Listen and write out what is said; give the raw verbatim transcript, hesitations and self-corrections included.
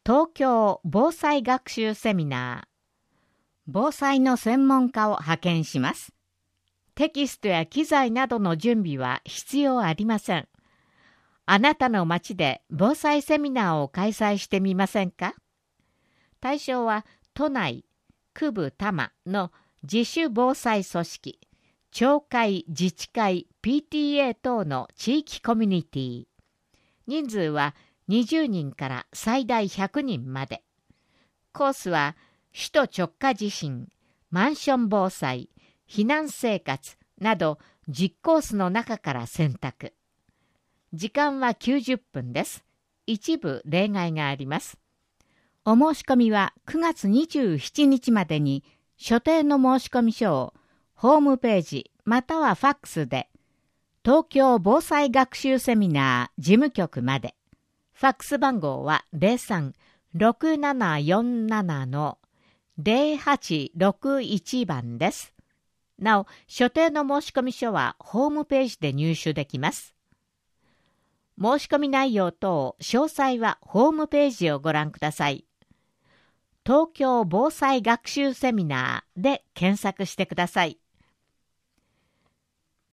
東京防災学習セミナー。防災の専門家を派遣します。テキストや機材などの準備は必要ありません。あなたの町で防災セミナーを開催してみませんか？対象は都内、区部多摩の自主防災組織、町会、自治会、ピーティーエー 等の地域コミュニティ。人数はにじゅうにんから最大ひゃくにんまで。コースは首都直下地震、マンション防災、避難生活などじゅっコースの中から選択。時間はきゅうじゅっぷんです。一部例外があります。お申し込みはくがつにじゅうしちにちまでに所定の申込書をホームページまたはファックスで東京防災学習セミナー事務局まで。ファックス番号は ゼロさん ろくななよんなな ゼロはちろくいち 番です。なお、所定の申込書はホームページで入手できます。申し込み内容等、詳細はホームページをご覧ください。東京防災学習セミナーで検索してください。